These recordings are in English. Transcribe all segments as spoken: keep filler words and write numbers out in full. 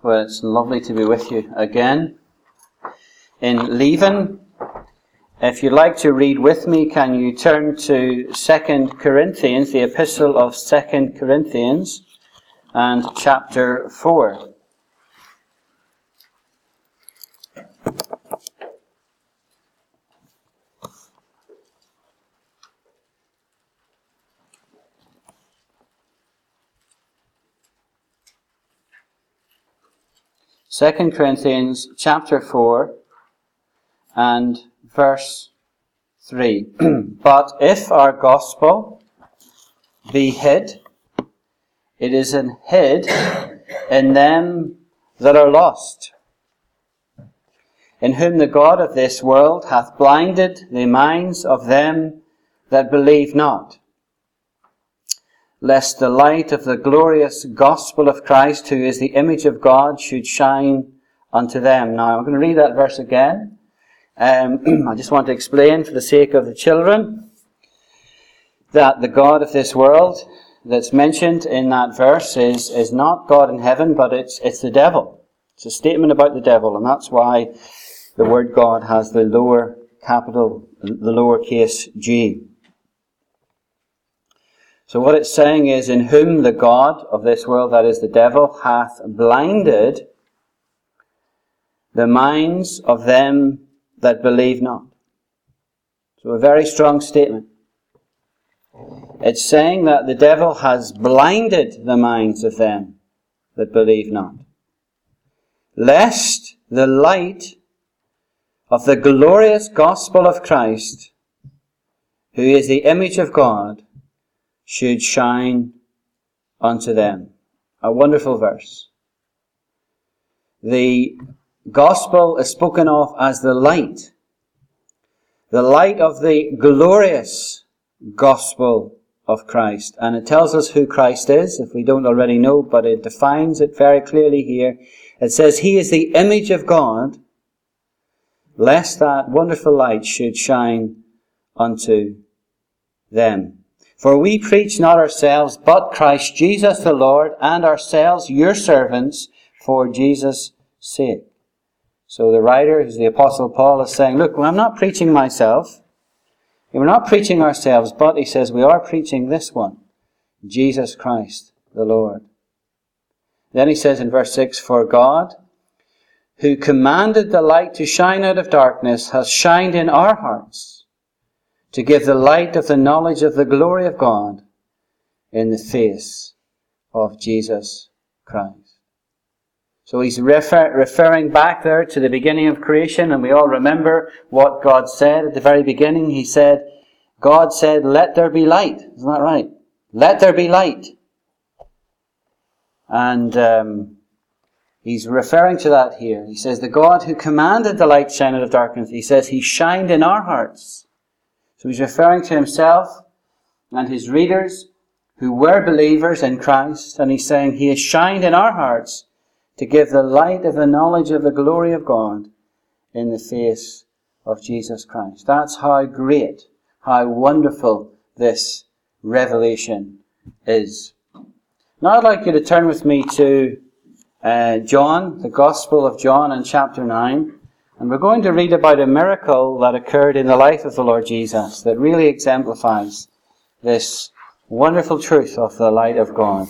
Well, it's lovely to be with you again. In Leven, if you'd like to read with me, can you turn to Second Corinthians, the epistle of Second Corinthians, and chapter four. Second Corinthians chapter four and verse three. But if our gospel be hid, it is in hid in them that are lost, in whom the God of this world hath blinded the minds of them that believe not, lest the light of the glorious gospel of Christ, who is the image of God, should shine unto them. Now, I'm going to read that verse again. Um, I just want to explain, for the sake of the children, that the God of this world that's mentioned in that verse is, is not God in heaven, but it's, it's the devil. It's a statement about the devil, and that's why the word God has the lower capital, the lowercase g. So what it's saying is, in whom the God of this world, that is the devil, hath blinded the minds of them that believe not. So a very strong statement. It's saying that the devil has blinded the minds of them that believe not, lest the light of the glorious gospel of Christ, who is the image of God, should shine unto them. A wonderful verse. The gospel is spoken of as the light. The light of the glorious gospel of Christ. And it tells us who Christ is, if we don't already know, but it defines it very clearly here. It says, He is the image of God, lest that wonderful light should shine unto them. For we preach not ourselves, but Christ Jesus the Lord, and ourselves your servants, for Jesus' sake. So the writer, who's the Apostle Paul, is saying, look, well, I'm not preaching myself. We're not preaching ourselves, but, he says, we are preaching this one, Jesus Christ the Lord. Then he says in verse six, For God, who commanded the light to shine out of darkness, has shined in our hearts, to give the light of the knowledge of the glory of God in the face of Jesus Christ. So he's refer- referring back there to the beginning of creation, and we all remember what God said at the very beginning. He said, God said, let there be light. Isn't that right? Let there be light. And um, he's referring to that here. He says, the God who commanded the light to shine out of darkness, he says, he shined in our hearts. So he's referring to himself and his readers who were believers in Christ, and he's saying he has shined in our hearts to give the light of the knowledge of the glory of God in the face of Jesus Christ. That's how great, how wonderful this revelation is. Now I'd like you to turn with me to uh, John, the Gospel of John, in chapter nine. And we're going to read about a miracle that occurred in the life of the Lord Jesus that really exemplifies this wonderful truth of the light of God.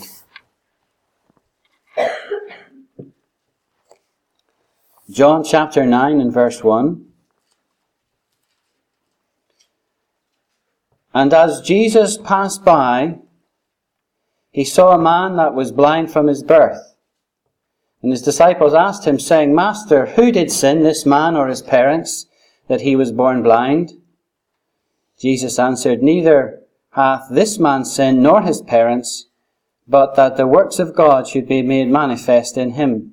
John chapter nine and verse one. And as Jesus passed by, he saw a man that was blind from his birth. And his disciples asked him, saying, Master, who did sin, this man or his parents, that he was born blind? Jesus answered, Neither hath this man sinned, nor his parents, but that the works of God should be made manifest in him.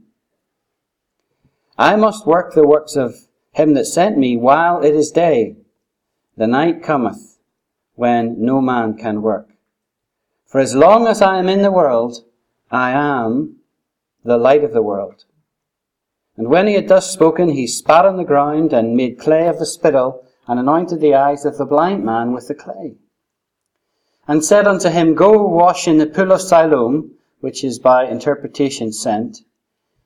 I must work the works of him that sent me while it is day. The night cometh, when no man can work. For as long as I am in the world, I am the light of the world. And when he had thus spoken, he spat on the ground and made clay of the spittle and anointed the eyes of the blind man with the clay. And said unto him, Go wash in the pool of Siloam, which is by interpretation sent.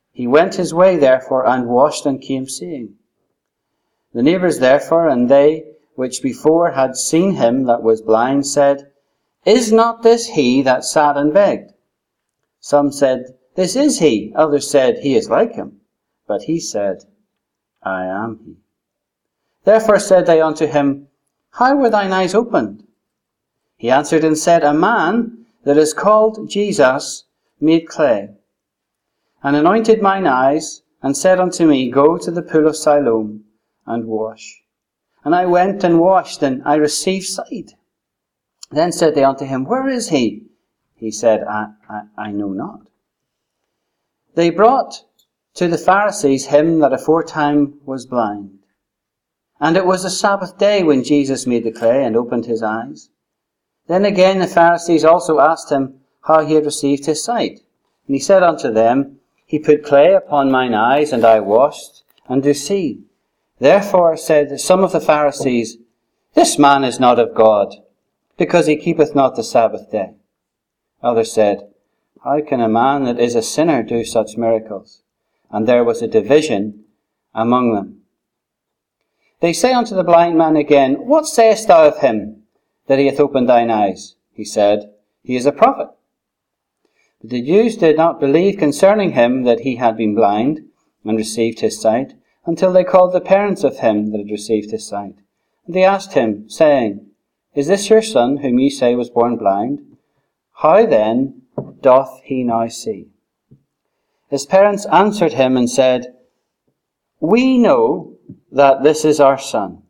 He went his way, therefore, and washed, and came seeing. The neighbours, therefore, and they which before had seen him that was blind, said, Is not this he that sat and begged? Some said, This is he. Others said, He is like him. But he said, I am he. Therefore said they unto him, How were thine eyes opened? He answered and said, A man that is called Jesus made clay, and anointed mine eyes, and said unto me, Go to the pool of Siloam, and wash. And I went and washed, and I received sight. Then said they unto him, Where is he? He said, I, I, I know not. They brought to the Pharisees him that aforetime was blind. And it was the Sabbath day when Jesus made the clay, and opened his eyes. Then again the Pharisees also asked him how he had received his sight. And he said unto them, He put clay upon mine eyes, and I washed, and do see. Therefore said some of the Pharisees, This man is not of God, because he keepeth not the Sabbath day. Others said, How can a man that is a sinner do such miracles? And there was a division among them. They say unto the blind man again, What sayest thou of him, that he hath opened thine eyes? He said, He is a prophet. But the Jews did not believe concerning him that he had been blind, and received his sight, until they called the parents of him that had received his sight. And they asked him, saying, Is this your son, whom ye say was born blind? How then doth he now see? His parents answered him and said, We know that this is our son,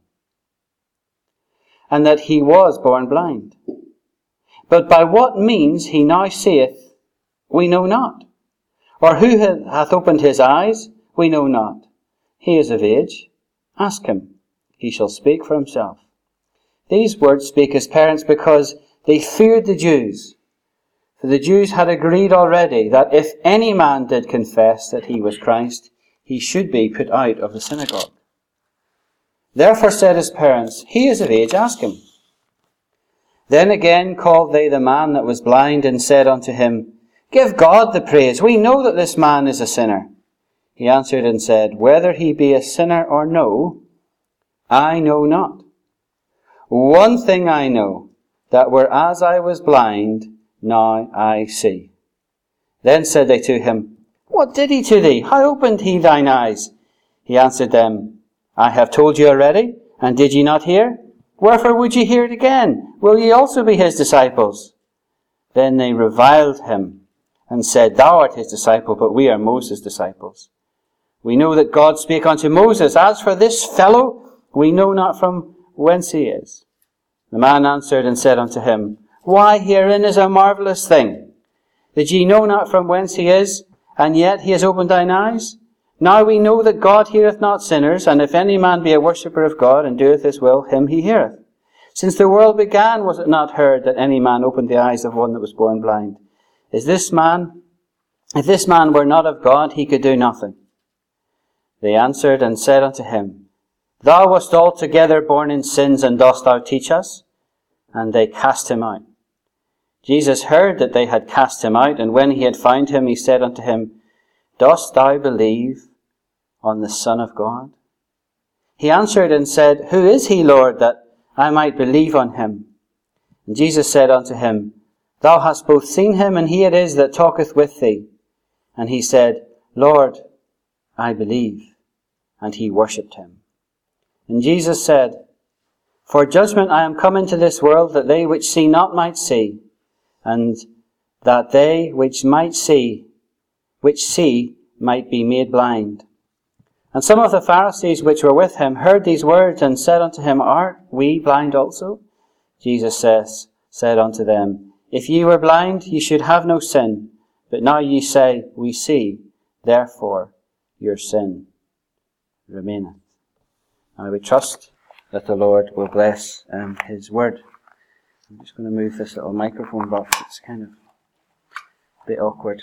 and that he was born blind. But by what means he now seeth, we know not. Or who hath opened his eyes, we know not. He is of age. Ask him. He shall speak for himself. These words speak his parents because they feared the Jews. For the Jews had agreed already that if any man did confess that he was Christ, he should be put out of the synagogue. Therefore said his parents, He is of age, ask him. Then again called they the man that was blind, and said unto him, Give God the praise. We know that this man is a sinner. He answered and said, Whether he be a sinner or no, I know not. One thing I know, that whereas I was blind, now I see. Then said they to him, What did he to thee? How opened he thine eyes? He answered them, I have told you already, and did ye not hear? Wherefore would ye hear it again? Will ye also be his disciples? Then they reviled him, and said, Thou art his disciple, but we are Moses' disciples. We know that God spake unto Moses. As for this fellow, we know not from whence he is. The man answered and said unto him, Why, herein is a marvellous thing, that ye know not from whence he is, and yet he has opened thine eyes. Now we know that God heareth not sinners, and if any man be a worshipper of God, and doeth his will, him he heareth. Since the world began, was it not heard that any man opened the eyes of one that was born blind? Is this man, if this man were not of God, he could do nothing. They answered and said unto him, Thou wast altogether born in sins, and dost thou teach us? And they cast him out. Jesus heard that they had cast him out, and when he had found him, he said unto him, Dost thou believe on the Son of God? He answered and said, Who is he, Lord, that I might believe on him? And Jesus said unto him, Thou hast both seen him, and he it is that talketh with thee. And he said, Lord, I believe. And he worshipped him. And Jesus said, For judgment I am come into this world, that they which see not might see, and that they which might see, which see, might be made blind. And some of the Pharisees which were with him heard these words, and said unto him, Art we blind also? Jesus says, said unto them, If ye were blind, ye should have no sin. But now ye say, We see, therefore your sin remaineth. And we trust that the Lord will bless um, his word. I'm just going to move this little microphone box. It's kind of a bit awkward.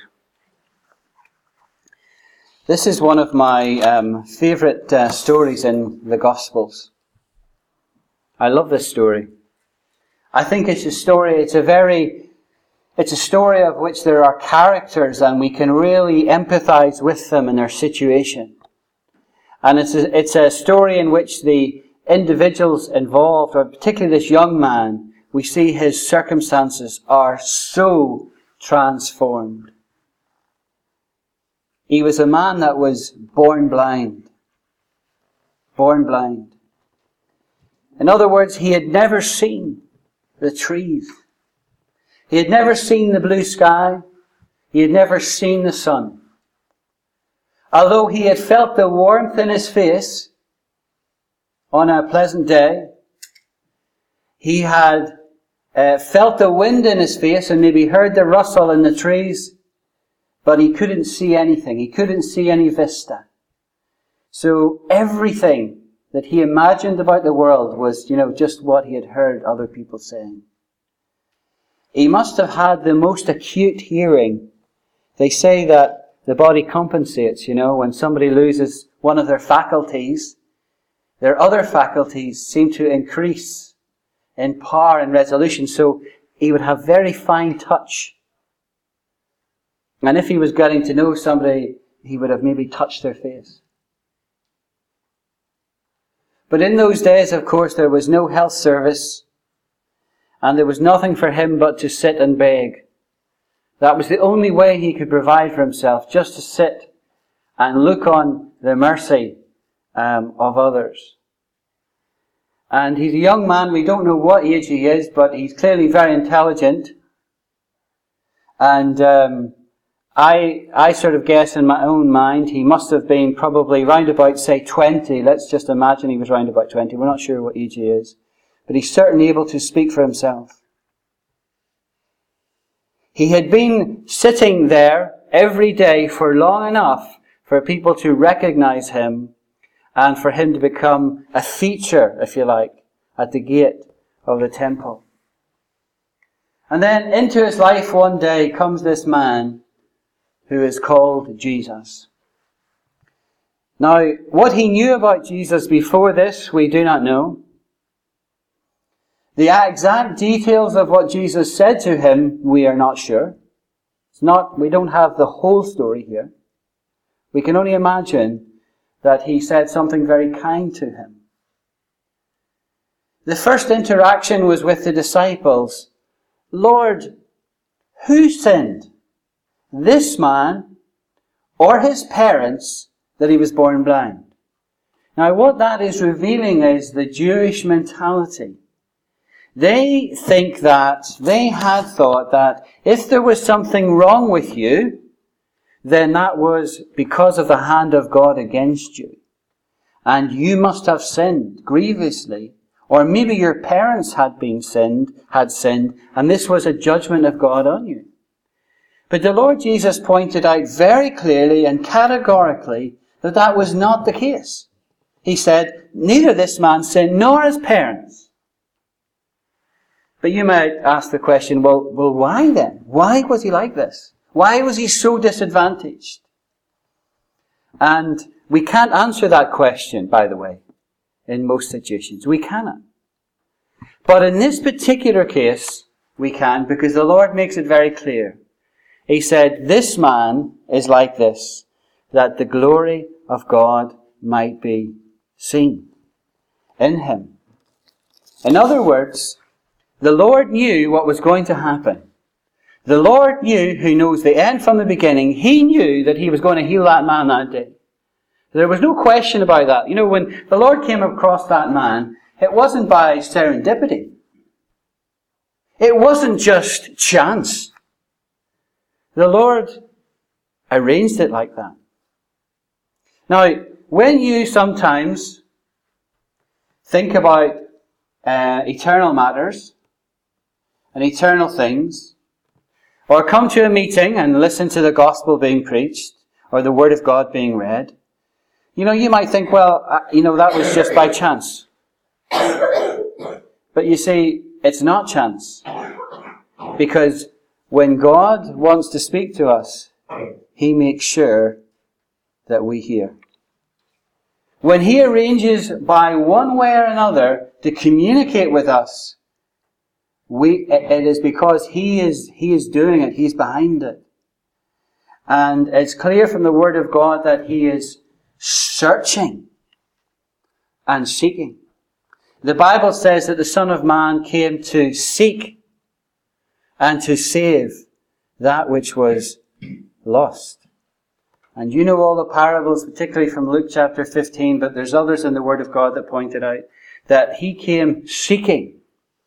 This is one of my um, favourite uh, stories in the Gospels. I love this story. I think it's a story, it's a very It's a story of which there are characters and we can really empathize with them and their situation. And it's a, it's a story in which the individuals involved, or particularly this young man, we see his circumstances are so transformed. He was a man that was born blind. Born blind. In other words, he had never seen the trees. He had never seen the blue sky. He had never seen the sun. Although he had felt the warmth in his face on a pleasant day, he had uh, felt the wind in his face and maybe heard the rustle in the trees, but he couldn't see anything. He couldn't see any vista. So everything that he imagined about the world was, you know, just what he had heard other people saying. He must have had the most acute hearing. They say that the body compensates, you know, when somebody loses one of their faculties, their other faculties seem to increase in power and resolution. So he would have very fine touch. And if he was getting to know somebody, he would have maybe touched their face. But in those days, of course, there was no health service. And there was nothing for him but to sit and beg. That was the only way he could provide for himself, just to sit and look on the mercy um, of others. And he's a young man. We don't know what age he is, but he's clearly very intelligent. And um, I, I sort of guess in my own mind, he must have been probably round about, say, twenty. Let's just imagine he was round about twenty. We're not sure what age he is. But he's certainly able to speak for himself. He had been sitting there every day for long enough for people to recognize him and for him to become a feature, if you like, at the gate of the temple. And then into his life one day comes this man who is called Jesus. Now, what he knew about Jesus before this, we do not know. The exact details of what Jesus said to him, we are not sure. It's not, we don't have the whole story here. We can only imagine that he said something very kind to him. The first interaction was with the disciples. Lord, who sinned? This man or his parents that he was born blind? Now what that is revealing is the Jewish mentality. They think that, they had thought that if there was something wrong with you, then that was because of the hand of God against you. And you must have sinned grievously. Or maybe your parents had been sinned, had sinned, and this was a judgment of God on you. But the Lord Jesus pointed out very clearly and categorically that that was not the case. He said, neither this man sinned nor his parents. But you might ask the question, well, well, why then? Why was he like this? Why was he so disadvantaged? And we can't answer that question, by the way, in most situations. We cannot. But in this particular case, we can, because the Lord makes it very clear. He said, this man is like this, that the glory of God might be seen in him. In other words, the Lord knew what was going to happen. The Lord knew, who knows the end from the beginning, He knew that He was going to heal that man that day. There was no question about that. You know, when the Lord came across that man, it wasn't by serendipity. It wasn't just chance. The Lord arranged it like that. Now, when you sometimes think about uh, eternal matters and eternal things, or come to a meeting and listen to the gospel being preached, or the word of God being read, you know, you might think, well, uh, you know, that was just by chance. But you see, it's not chance. Because when God wants to speak to us, He makes sure that we hear. When He arranges by one way or another to communicate with us, We, it is because He is, He is doing it. He's behind it. And it's clear from the Word of God that He is searching and seeking. The Bible says that the Son of Man came to seek and to save that which was lost. And you know all the parables, particularly from Luke chapter fifteen, but there's others in the Word of God that pointed out that He came seeking.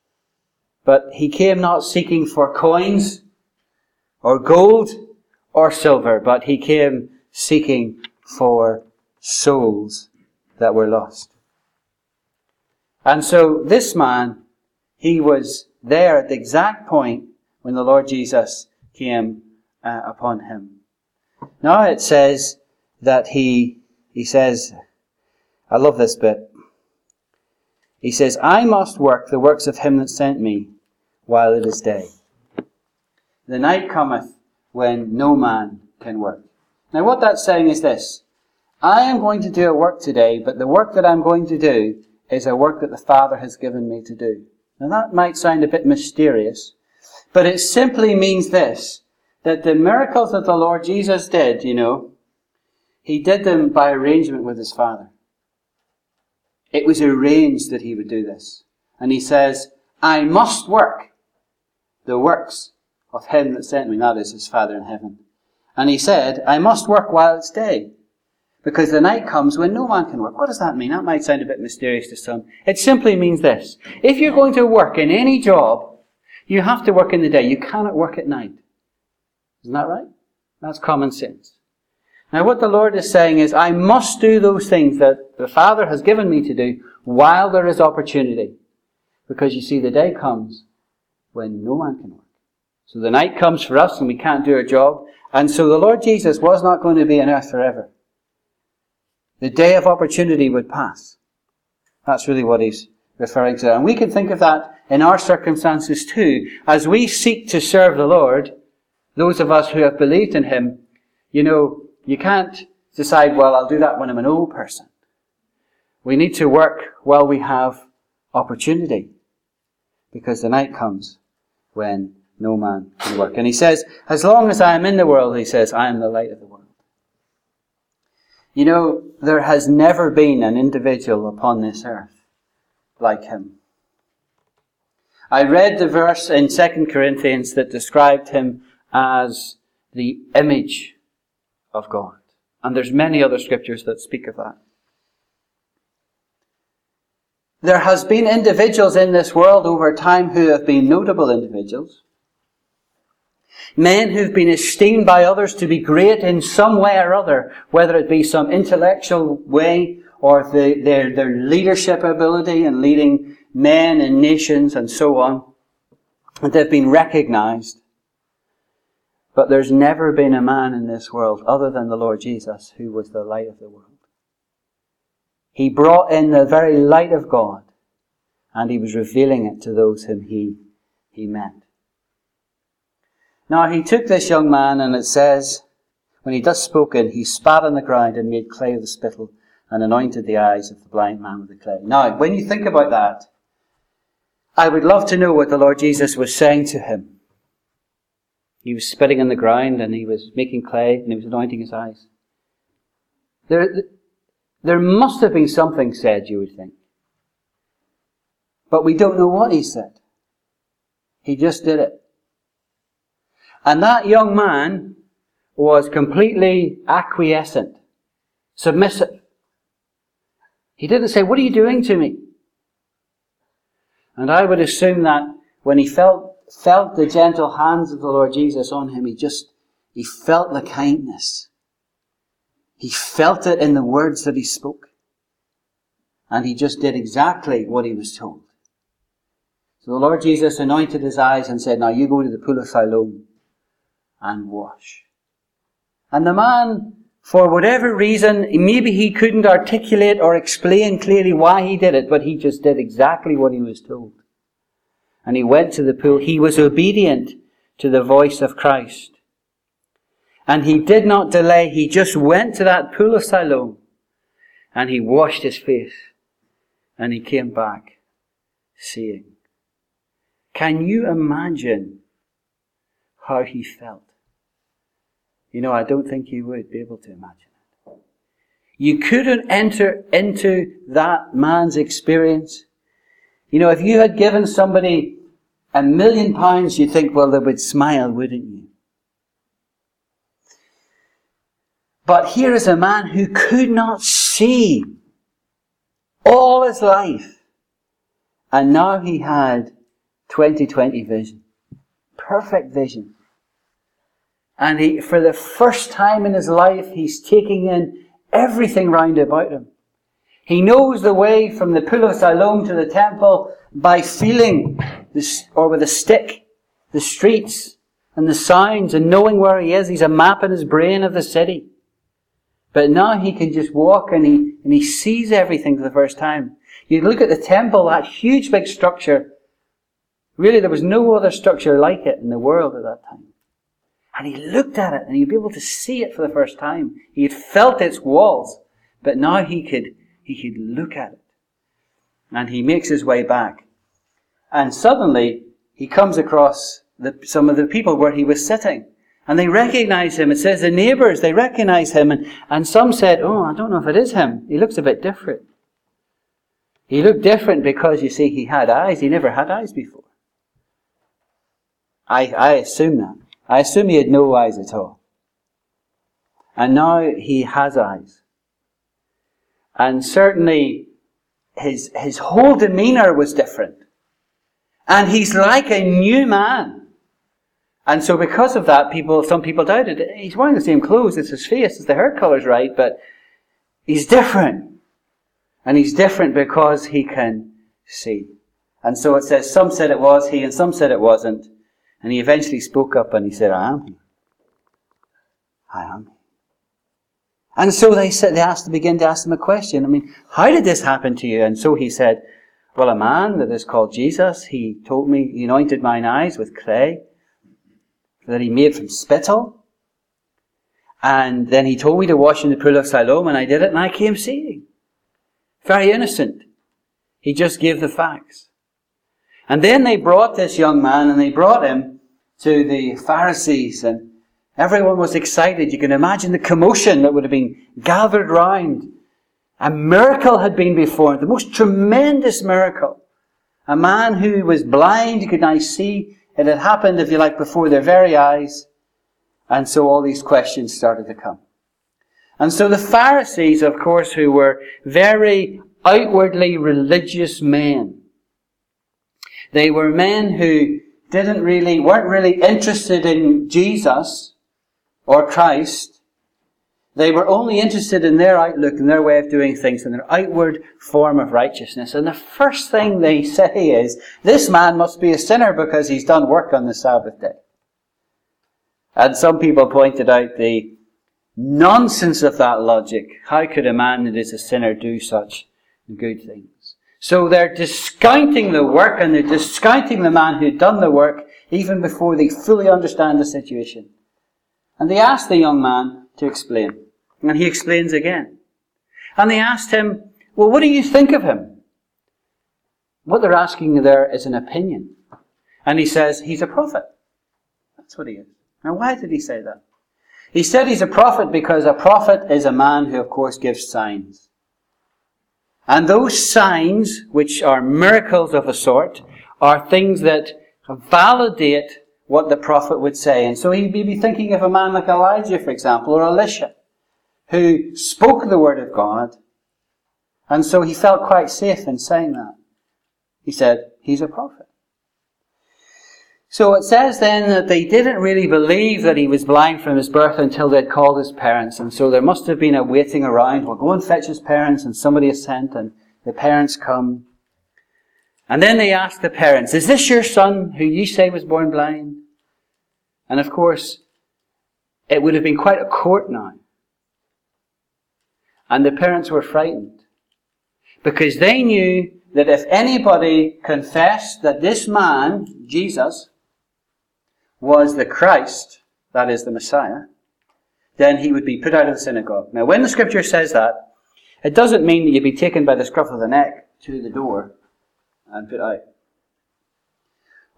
But He came not seeking for coins or gold or silver, but He came seeking for souls that were lost. And so this man, he was there at the exact point when the Lord Jesus came uh, upon him. Now it says that he, he says, I love this bit. He says, I must work the works of Him that sent me while it is day. The night cometh when no man can work. Now what that's saying is this. I am going to do a work today, but the work that I'm going to do is a work that the Father has given me to do. Now that might sound a bit mysterious, but it simply means this, that the miracles that the Lord Jesus did, you know, He did them by arrangement with His Father. It was arranged that He would do this. And He says, I must work the works of Him that sent me, that is His Father in heaven. And He said, I must work while it's day, because the night comes when no man can work. What does that mean? That might sound a bit mysterious to some. It simply means this. If you're going to work in any job, you have to work in the day. You cannot work at night. Isn't that right? That's common sense. Now what the Lord is saying is, I must do those things that the Father has given me to do while there is opportunity. Because you see, the day comes when no man can work. So the night comes for us and we can't do our job. And so the Lord Jesus was not going to be on earth forever. The day of opportunity would pass. That's really what He's referring to. And we can think of that in our circumstances too. As we seek to serve the Lord, those of us who have believed in Him, you know, you can't decide, well, I'll do that when I'm an old person. We need to work while we have opportunity. Because the night comes when no man can work. And He says, as long as I am in the world, He says, I am the light of the world. You know, there has never been an individual upon this earth like Him. I read the verse in Second Corinthians that described Him as the image of God. And there's many other scriptures that speak of that. There has been individuals in this world over time who have been notable individuals. Men who've been esteemed by others to be great in some way or other, whether it be some intellectual way or the, their, their leadership ability in leading men and nations and so on. And they've been recognized. But there's never been a man in this world other than the Lord Jesus who was the light of the world. He brought in the very light of God and He was revealing it to those whom He, he met. Now He took this young man, and it says, when He thus spoken, He spat on the ground and made clay of the spittle and anointed the eyes of the blind man with the clay. Now, when you think about that, I would love to know what the Lord Jesus was saying to him. He was spitting on the ground and He was making clay and He was anointing his eyes. There, there must have been something said, you would think. But we don't know what He said. He just did it. And that young man was completely acquiescent, submissive. He didn't say, what are you doing to me? And I would assume that when he felt, felt the gentle hands of the Lord Jesus on him, he just, he felt the kindness. He felt it in the words that He spoke. And he just did exactly what he was told. So the Lord Jesus anointed his eyes and said, now you go to the pool of Siloam and wash. And the man, for whatever reason, maybe he couldn't articulate or explain clearly why he did it, but he just did exactly what he was told. And he went to the pool. He was obedient to the voice of Christ. And he did not delay. He just went to that pool of Siloam and he washed his face and he came back seeing. Can you imagine how he felt? You know, I don't think you would be able to imagine it. You couldn't enter into that man's experience. You know, if you had given somebody a million pounds, you'd think, well, they would smile, wouldn't you? But here is a man who could not see all his life. And now he had twenty twenty vision. Perfect vision. And he, for the first time in his life, he's taking in everything round about him. He knows the way from the pool of Siloam to the temple by feeling, this, or with a stick, the streets and the sounds, and knowing where he is. He's a map in his brain of the city. But now he can just walk and he, and he sees everything for the first time. You look at the temple, that huge big structure. Really, there was no other structure like it in the world at that time. And he looked at it and he'd be able to see it for the first time. He had felt its walls, but now he could, he could look at it. And he makes his way back. And suddenly, he comes across the, some of the people where he was sitting. And they recognize him. It says the neighbours, they recognize him. And, and some said, oh, I don't know if it is him. He looks a bit different. He looked different because, you see, he had eyes. He never had eyes before. I, I assume that. I assume he had no eyes at all. And now he has eyes. And certainly his, his whole demeanour was different. And he's like a new man. And so because of that, people, some people doubted. He's wearing the same clothes, it's his face, it's the hair colour's right, but he's different. And he's different because he can see. And so it says, some said it was he and some said it wasn't. And he eventually spoke up and he said, I am he. I am he. And so they said, they asked to begin to ask him a question. I mean, how did this happen to you? And so he said, well, a man that is called Jesus, he told me, he anointed mine eyes with clay that he made from spittle. And then he told me to wash in the pool of Siloam, and I did it, and I came seeing. Very innocent. He just gave the facts. And then they brought this young man, and they brought him to the Pharisees, and everyone was excited. You can imagine the commotion that would have been gathered round. A miracle had been performed, the most tremendous miracle. A man who was blind, could now see. It had happened, if you like, before their very eyes. And so all these questions started to come. And so the Pharisees, of course, who were very outwardly religious men, they were men who didn't really, weren't really interested in Jesus or Christ. They were only interested in their outlook and their way of doing things and their outward form of righteousness. And the first thing they say is, this man must be a sinner because he's done work on the Sabbath day. And some people pointed out the nonsense of that logic. How could a man that is a sinner do such good things? So they're discounting the work and they're discounting the man who'd done the work even before they fully understand the situation. And they asked the young man to explain. And he explains again. And they asked him, well, what do you think of him? What they're asking there is an opinion. And he says, he's a prophet. That's what he is. Now, why did he say that? He said he's a prophet because a prophet is a man who, of course, gives signs. And those signs, which are miracles of a sort, are things that validate what the prophet would say. And so he'd be thinking of a man like Elijah, for example, or Elisha, who spoke the word of God. And so he felt quite safe in saying that. He said, he's a prophet. So it says then that they didn't really believe that he was blind from his birth until they'd called his parents. And so there must have been a waiting around. We'll go and fetch his parents, and somebody is sent, and the parents come. And then they asked the parents, is this your son who you say was born blind? And of course, it would have been quite a court now. And the parents were frightened. Because they knew that if anybody confessed that this man, Jesus, was the Christ, that is the Messiah, then he would be put out of the synagogue. Now, when the scripture says that, it doesn't mean that you'd be taken by the scruff of the neck to the door and put out.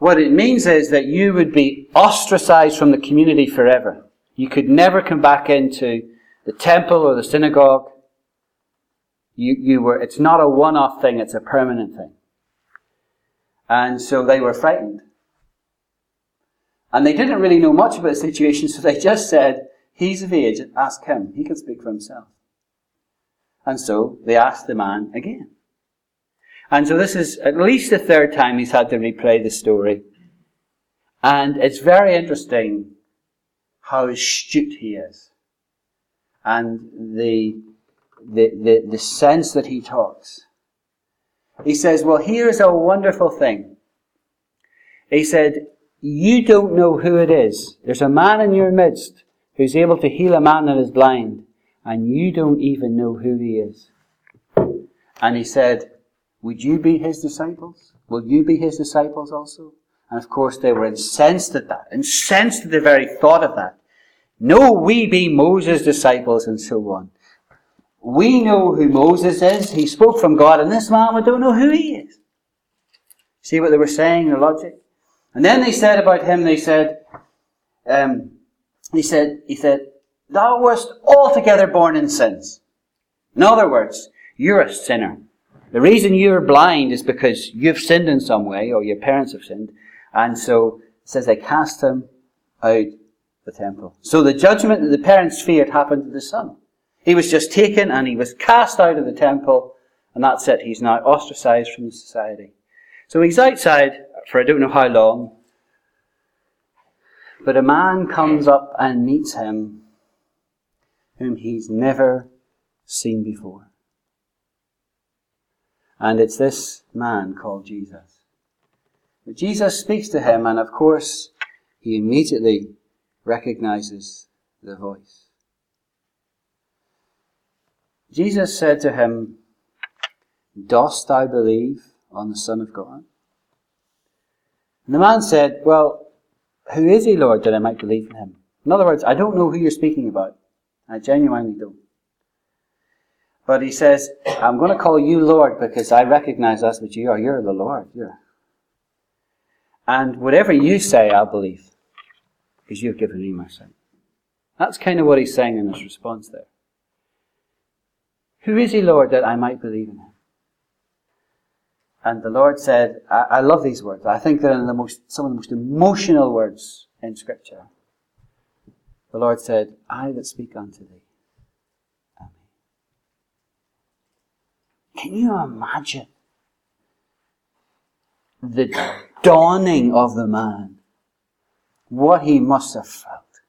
What it means is that you would be ostracized from the community forever. You could never come back into the temple or the synagogue. You, you were, it's not a one-off thing, it's a permanent thing. And so they were frightened. And they didn't really know much about the situation, so they just said, he's of age, ask him. He can speak for himself. And so they asked the man again. And so this is at least the third time he's had to replay the story. And it's very interesting how astute he is. And the, the, the, the sense that he talks. He says, well, here's a wonderful thing. He said, you don't know who it is. There's a man in your midst who's able to heal a man that is blind. And you don't even know who he is. And he said, would you be his disciples? Will you be his disciples also? And of course they were incensed at that. Incensed at the very thought of that. No, we be Moses' disciples and so on. We know who Moses is. He spoke from God. And this man, we don't know who he is. See what they were saying, their logic? And then they said about him, they said, um, he said, he said, thou wast altogether born in sins. In other words, you're a sinner. The reason you're blind is because you've sinned in some way, or your parents have sinned. And so, it says they cast him out the temple. So the judgment that the parents feared happened to the son. He was just taken and he was cast out of the temple, and that's it. He's now ostracized from the society. So he's outside for I don't know how long. But a man comes up and meets him whom he's never seen before. And it's this man called Jesus. But Jesus speaks to him, and of course, he immediately recognizes the voice. Jesus said to him, dost thou believe on the Son of God? And the man said, well, who is he, Lord, that I might believe in him? In other words, I don't know who you're speaking about. I genuinely don't. But he says, I'm going to call you Lord because I recognize that's what you are. You're the Lord. You're. And whatever you say, I'll believe. Because you've given me my sight. That's kind of what he's saying in his response there. Who is he, Lord, that I might believe in him? And the Lord said, I, I love these words. I think they're the most, some of the most emotional words in Scripture. The Lord said, I that speak unto thee am he. Can you imagine the dawning of the man? What he must have felt.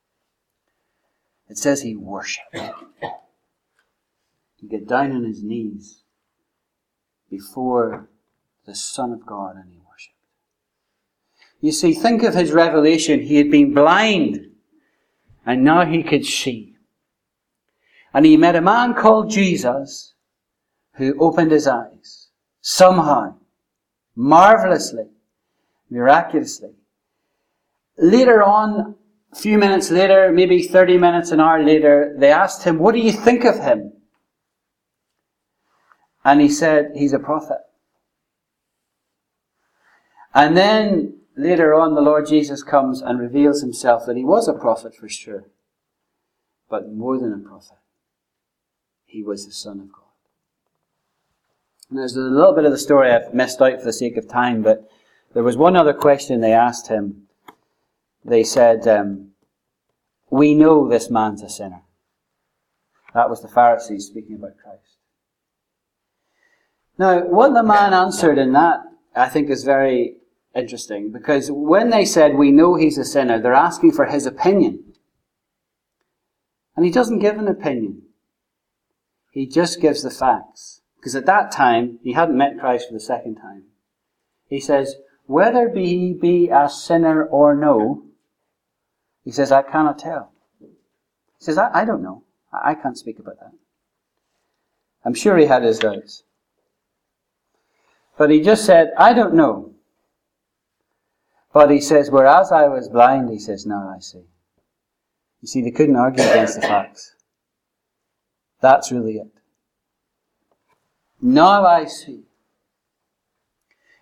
It says he worshipped. He got down on his knees before the Son of God and he worshipped. You see, think of his revelation. He had been blind and now he could see. And he met a man called Jesus who opened his eyes. Somehow, marvelously, miraculously. Later on, a few minutes later, maybe thirty minutes, an hour later, they asked him, what do you think of him? And he said, he's a prophet. And then later on, the Lord Jesus comes and reveals himself that he was a prophet for sure. But more than a prophet. He was the Son of God. And there's a little bit of the story I've missed out for the sake of time, but there was one other question they asked him. They said, um, we know this man's a sinner. That was the Pharisees speaking about Christ. Now, what the man answered in that, I think, is very interesting, because when they said, we know he's a sinner, they're asking for his opinion. And he doesn't give an opinion. He just gives the facts. Because at that time, he hadn't met Christ for the second time. He says, whether he be a sinner or no, he says, I cannot tell. He says, I, I don't know. I, I can't speak about that. I'm sure he had his doubts. But he just said, I don't know. But he says, whereas I was blind, he says, now I see. You see, they couldn't argue against the facts. That's really it. Now I see.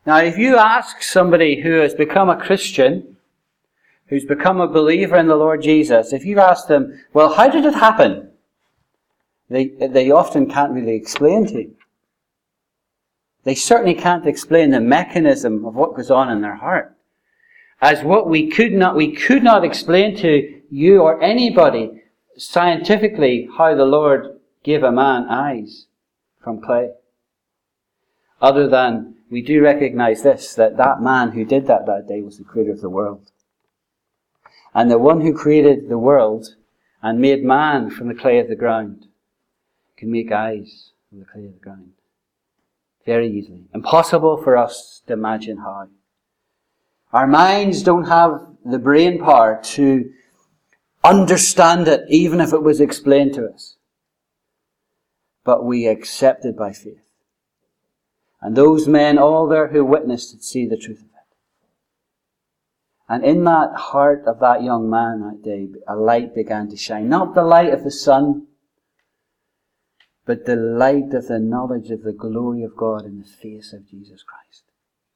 Now, if you ask somebody who has become a Christian, who's become a believer in the Lord Jesus, if you ask them, well, how did it happen? They, they often can't really explain to you. They certainly can't explain the mechanism of what goes on in their heart. As what we could not, we could not explain to you or anybody scientifically how the Lord gave a man eyes from clay. Other than we do recognize this, that that man who did that that day was the creator of the world. And the one who created the world and made man from the clay of the ground can make eyes from the clay of the ground. Very easily. Impossible for us to imagine how. Our minds don't have the brain power to understand it, even if it was explained to us. But we accept it by faith. And those men, all there who witnessed it, see the truth of it. And in that heart of that young man that day, a light began to shine. Not the light of the sun, but the light of the knowledge of the glory of God in the face of Jesus Christ.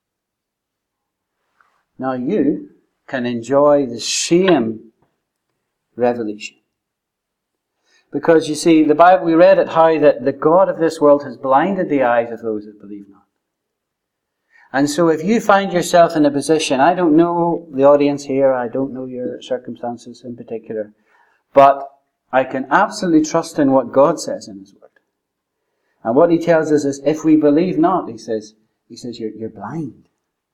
Now you can enjoy the same revelation. Because you see, the Bible, we read it how that the God of this world has blinded the eyes of those that believe not. And so if you find yourself in a position, I don't know the audience here, I don't know your circumstances in particular, but I can absolutely trust in what God says in His Word. And what He tells us is, if we believe not, He says, He says, you're, you're blind.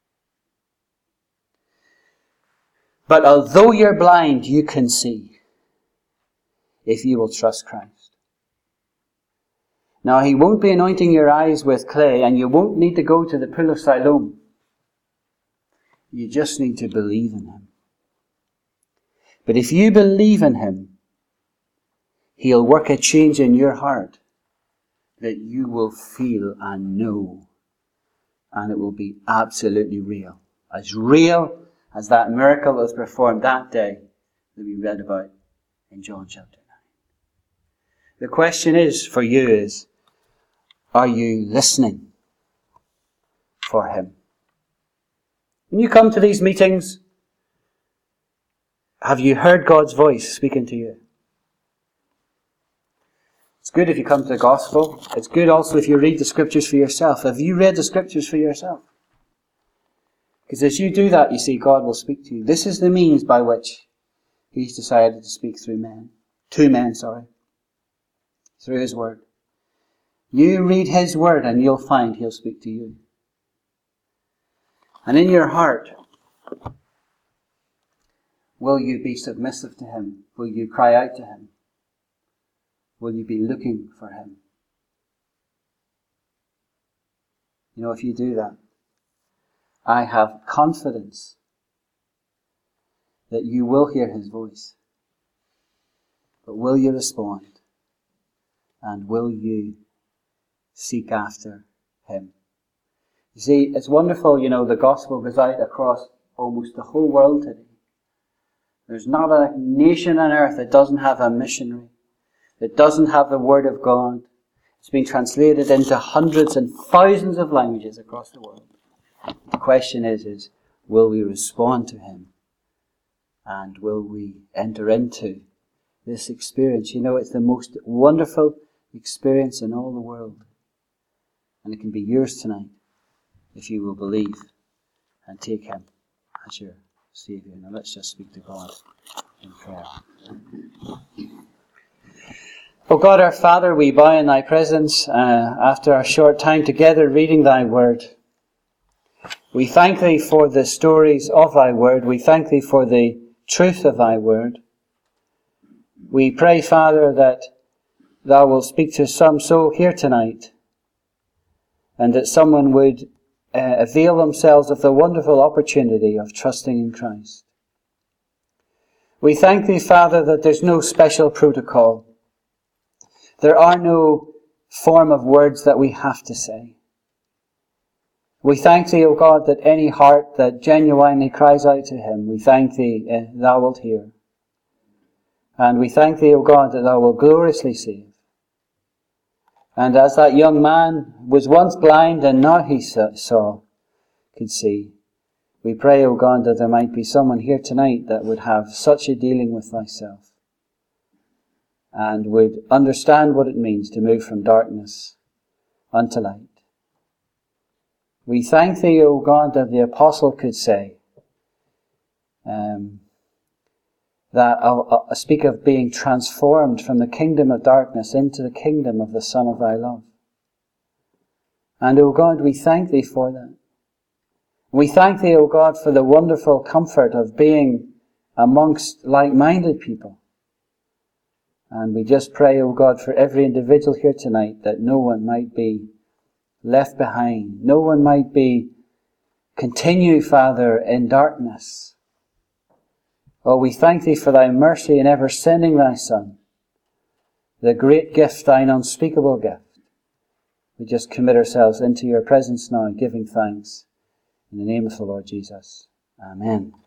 But although you're blind, you can see, if you will trust Christ. Now, He won't be anointing your eyes with clay, and you won't need to go to the pool of Siloam. You just need to believe in Him. But if you believe in Him, He'll work a change in your heart that you will feel and know, and it will be absolutely real. As real as that miracle that was performed that day that we read about in John chapter nine. The question is for you is, are you listening for Him? When you come to these meetings, have you heard God's voice speaking to you? It's good if you come to the gospel. It's good also if you read the scriptures for yourself. Have you read the scriptures for yourself? Because as you do that, you see, God will speak to you. This is the means by which He's decided to speak through men. Two men, sorry. Through His Word. You read His Word and you'll find He'll speak to you. And in your heart, will you be submissive to Him? Will you cry out to Him? Will you be looking for Him? You know, if you do that, I have confidence that you will hear His voice. But will you respond? And will you seek after Him? You see, it's wonderful, you know, the gospel goes out across almost the whole world today. There's not a nation on earth that doesn't have a missionary, that doesn't have the Word of God. It's been translated into hundreds and thousands of languages across the world. The question is, is, will we respond to Him? And will we enter into this experience? You know, it's the most wonderful experience in all the world. And it can be yours tonight if you will believe and take Him as your Saviour. Now let's just speak to God in prayer. O God our Father, we bow in Thy presence uh, after our short time together reading Thy Word. We thank Thee for the stories of Thy Word. We thank Thee for the truth of Thy Word. We pray, Father, that Thou wilt speak to some soul here tonight, and that someone would uh, avail themselves of the wonderful opportunity of trusting in Christ. We thank Thee, Father, that there's no special protocol. There are no form of words that we have to say. We thank Thee, O God, that any heart that genuinely cries out to Him, we thank Thee, uh, Thou wilt hear. And we thank Thee, O God, that Thou wilt gloriously save. And as that young man was once blind and now he saw, could see. We pray, O God, that there might be someone here tonight that would have such a dealing with thyself and would understand what it means to move from darkness unto light. We thank thee, O God, that the apostle could say, um, that I'll, I'll speak of being transformed from the kingdom of darkness into the kingdom of the Son of thy love. And, O God, we thank thee for that. We thank thee, O God, for the wonderful comfort of being amongst like-minded people. And we just pray, O God, for every individual here tonight, that no one might be left behind. No one might be continue, Father, in darkness. Oh, we thank thee for thy mercy in ever sending thy Son, the great gift, thine unspeakable gift. We just commit ourselves into your presence now, giving thanks. In the name of the Lord Jesus. Amen.